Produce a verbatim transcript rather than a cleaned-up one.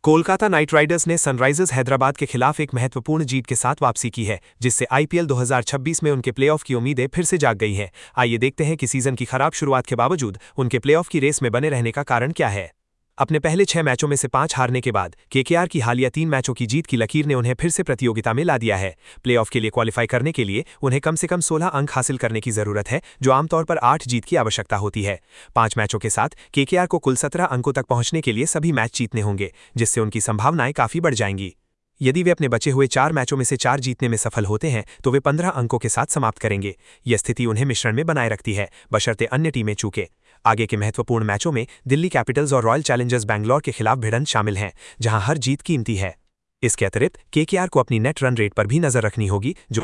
Kolkata Knight Riders ने Sunrisers Hyderabad के खिलाफ एक महत्वपूर्ण जीत के साथ वापसी की है, जिससे आईपीएल दो हज़ार छब्बीस में उनके प्लेऑफ की उम्मीदें फिर से जाग गई हैं। आइए देखते हैं कि सीजन की खराब शुरुआत के बावजूद उनके प्लेऑफ की रेस में बने रहने का कारण क्या है। अपने पहले छह मैचों में से पांच हारने के बाद केकेआर की हालिया तीन मैचों की जीत की लकीर ने उन्हें फिर से प्रतियोगिता में ला दिया है। प्लेऑफ के लिए क्वालिफाई करने के लिए उन्हें कम से कम सोलह अंक हासिल करने की जरूरत है, जो आमतौर पर आठ जीत की आवश्यकता होती है। पांच मैचों के साथ केकेआर को कुल सत्रह अंकों तक पहुंचने के लिए सभी मैच जीतने होंगे, जिससे उनकी संभावनाएं काफी बढ़ जाएंगी। यदि वे अपने बचे हुए चार मैचों में से चार जीतने में सफल होते हैं तो वे पंद्रह अंकों के साथ समाप्त करेंगे। यह स्थिति उन्हें मिश्रण में बनाए रखती है, बशर्ते अन्य टीमें चूके। आगे के महत्वपूर्ण मैचों में दिल्ली कैपिटल्स और रॉयल चैलेंजर्स बैंगलोर के खिलाफ भिड़ंत शामिल हैं, जहां हर जीत कीमती है। इसके अतिरिक्त केकेआर को अपनी नेट रन रेट पर भी नजर रखनी होगी, जो